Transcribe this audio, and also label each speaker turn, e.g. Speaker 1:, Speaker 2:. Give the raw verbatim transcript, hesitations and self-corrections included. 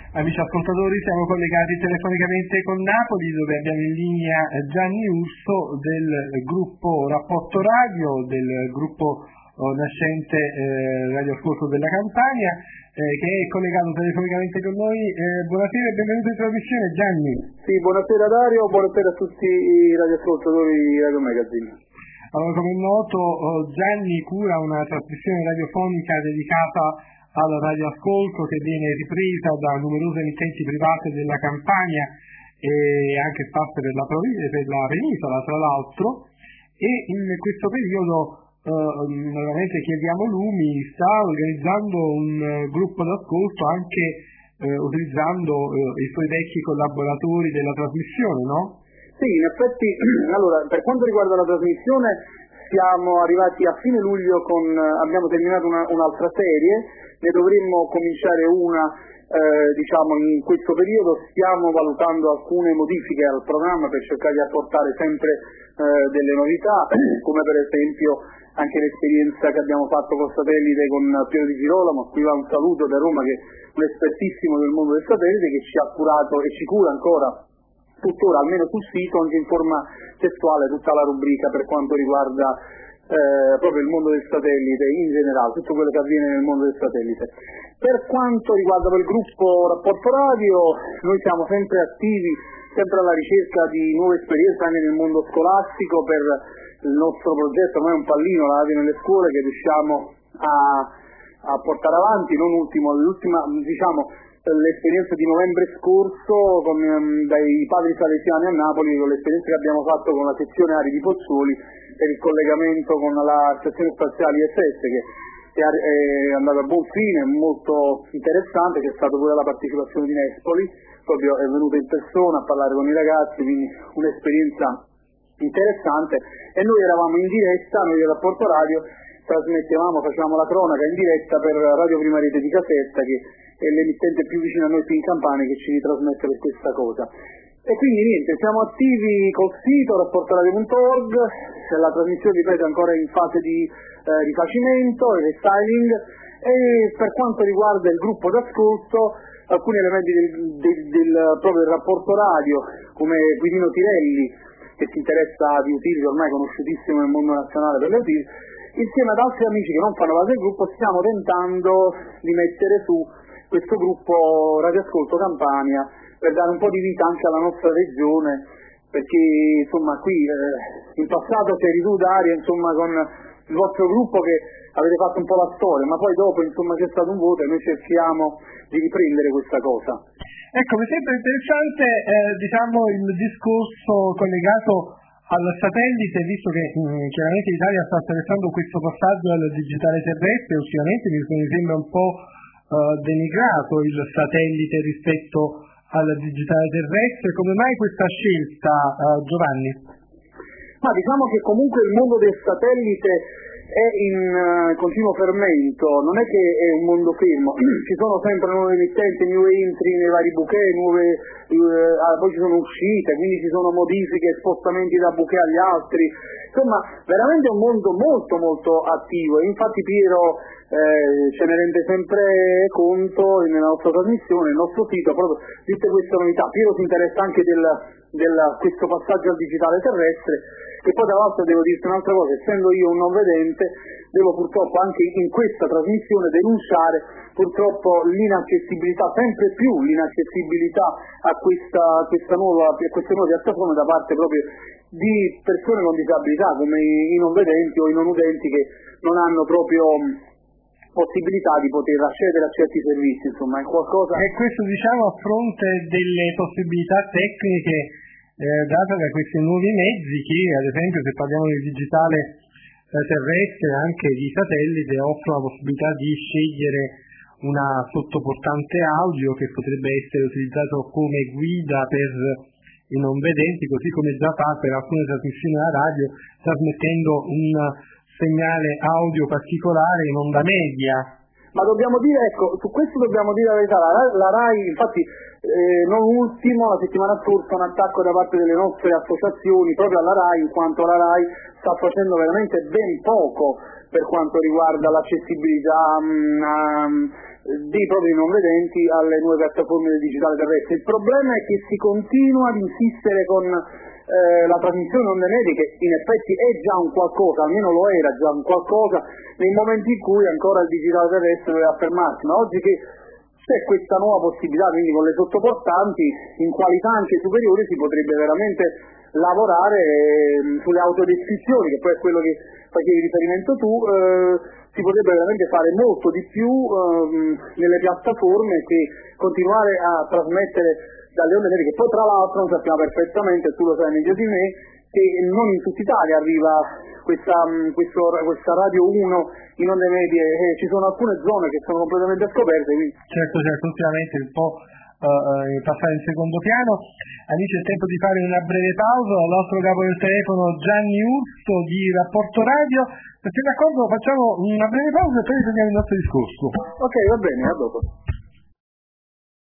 Speaker 1: Amici ascoltatori, siamo collegati telefonicamente con Napoli, dove abbiamo in linea Gianni Urso del gruppo Rapporto Radio, del gruppo oh, nascente eh, Radio Ascolto della Campania, eh, che è collegato telefonicamente con noi. Eh, buonasera e benvenuto in trasmissione, Gianni.
Speaker 2: Sì, buonasera Dario, buonasera a tutti i radioascoltatori di Radio Magazine.
Speaker 1: Allora, come è noto, Gianni cura una trasmissione radiofonica dedicata al radioascolto che viene ripresa da numerose emittenti private della Campania e anche sparse per la, per la penisola, tra l'altro, e in questo periodo eh, naturalmente Chiediamo Lumi sta organizzando un uh, gruppo d'ascolto anche eh, utilizzando eh, i suoi vecchi collaboratori della trasmissione, no?
Speaker 2: Sì, in effetti, allora, per quanto riguarda la trasmissione, siamo arrivati a fine luglio con, abbiamo terminato una, un'altra serie, ne dovremmo cominciare una, eh, diciamo, in questo periodo. Stiamo valutando alcune modifiche al programma per cercare di apportare sempre eh, delle novità, come per esempio anche l'esperienza che abbiamo fatto col satellite con Piero Di Girolamo, qui va un saluto da Roma, che è un espertissimo del mondo del satellite, che ci ha curato e ci cura ancora tuttora, almeno sul sito, anche in forma testuale, tutta la rubrica per quanto riguarda eh, proprio il mondo del satellite in generale, tutto quello che avviene nel mondo del satellite. Per quanto riguarda il gruppo Rapporto Radio, noi siamo sempre attivi, sempre alla ricerca di nuove esperienze anche nel mondo scolastico. Per il nostro progetto, ormai è un pallino, la radio nelle scuole, che riusciamo a, a portare avanti, non ultimo, l'ultima, diciamo, l'esperienza di novembre scorso con, um, dai padri salesiani a Napoli, con l'esperienza che abbiamo fatto con la sezione Ari di Pozzuoli per il collegamento con la stazione spaziale I S S, che è, è andata a buon fine, molto interessante. C'è stata pure la partecipazione di Nespoli, proprio è venuto in persona a parlare con i ragazzi, quindi un'esperienza interessante. E noi eravamo in diretta, noi del Rapporto Radio trasmettevamo, facevamo la cronaca in diretta per Radio Prima Rete di Caserta, che è l'emittente più vicino a noi qui in Campania, che ci ritrasmette per questa cosa. E quindi niente, siamo attivi col sito rapportoradio punto org, la trasmissione, ripeto, ancora in fase di eh, rifacimento e restyling, e per quanto riguarda il gruppo d'ascolto, alcuni elementi del, del, del proprio del Rapporto Radio, come Guidino Tirelli, che si interessa di utility, ormai conosciutissimo nel mondo nazionale per le utility, insieme ad altri amici che non fanno parte del gruppo, stiamo tentando di mettere su questo gruppo Radioascolto Campania per dare un po' di vita anche alla nostra regione, perché insomma qui eh, in passato c'eri tu, Dario, insomma, con il vostro gruppo, che avete fatto un po' la storia, ma poi dopo insomma c'è stato un voto e noi cerchiamo di riprendere questa cosa.
Speaker 1: Ecco, mi sembra interessante eh, diciamo il discorso collegato al satellite, visto che mh, chiaramente l'Italia sta attraversando questo passaggio al digitale terrestre. Ultimamente mi sembra un po' uh, denigrato il satellite rispetto al digitale terrestre. Come mai questa scelta, uh, Giovanni?
Speaker 2: Ma diciamo che comunque il mondo del satellite è in uh, continuo fermento, non è che è un mondo fermo, ci sono sempre nuove emittenti, nuove entry nei vari bouquet, nuove, uh, ah, poi ci sono uscite, quindi ci sono modifiche, spostamenti da bouquet agli altri, insomma veramente è un mondo molto molto attivo, e infatti Piero eh, ce ne rende sempre conto nella nostra trasmissione, nel nostro sito, proprio di tutte queste novità. Piero si interessa anche del, del questo passaggio al digitale terrestre, che poi tra l'altro devo dirti un'altra cosa, essendo io un non vedente, devo purtroppo anche in questa trasmissione denunciare purtroppo l'inaccessibilità, sempre più l'inaccessibilità a questa, questa nuova, a queste nuove piattaforme da parte proprio di persone con disabilità, come i, i non vedenti o i non udenti, che non hanno proprio possibilità di poter accedere a certi servizi, insomma è qualcosa.
Speaker 1: E questo, diciamo, a fronte delle possibilità tecniche eh, date da questi nuovi mezzi che, ad esempio, se parliamo del digitale eh, terrestre, anche di satellite, offrono la possibilità di scegliere una sottoportante audio che potrebbe essere utilizzato come guida per i non vedenti, così come già fa per alcune trasmissioni alla radio, trasmettendo un segnale audio particolare in onda media.
Speaker 2: Ma dobbiamo dire, ecco, su questo dobbiamo dire la verità, la, la RAI, infatti, eh, non ultimo, la settimana scorsa un attacco da parte delle nostre associazioni proprio alla RAI, in quanto la RAI sta facendo veramente ben poco per quanto riguarda l'accessibilità mh, dei propri non vedenti alle nuove piattaforme del digitale terrestre. Il problema è che si continua ad insistere con eh, la trasmissione onde medie, che in effetti è già un qualcosa, almeno lo era già un qualcosa, nei momenti in cui ancora il digitale terrestre doveva affermarsi, ma oggi che c'è questa nuova possibilità, quindi con le sottoportanti, in qualità anche superiori, si potrebbe veramente lavorare eh, sulle autodescrizioni, che poi è quello che facevi riferimento tu, eh, si potrebbe veramente fare molto di più ehm, nelle piattaforme che continuare a trasmettere dalle onde medie, che poi tra l'altro noi sappiamo perfettamente, tu lo sai meglio di me, che non in tutta Italia arriva questa, questo, questa Radio uno in onde medie, eh, ci sono alcune zone che sono completamente scoperte. Quindi...
Speaker 1: Certo, certo, ultimamente un po' uh, passare in secondo piano. Amici, è tempo di fare una breve pausa. Il nostro capo del telefono Gianni Urso di Rapporto Radio. Se siete d'accordo facciamo una breve pausa e poi riprendiamo il nostro discorso.
Speaker 2: Ok, va bene, a dopo.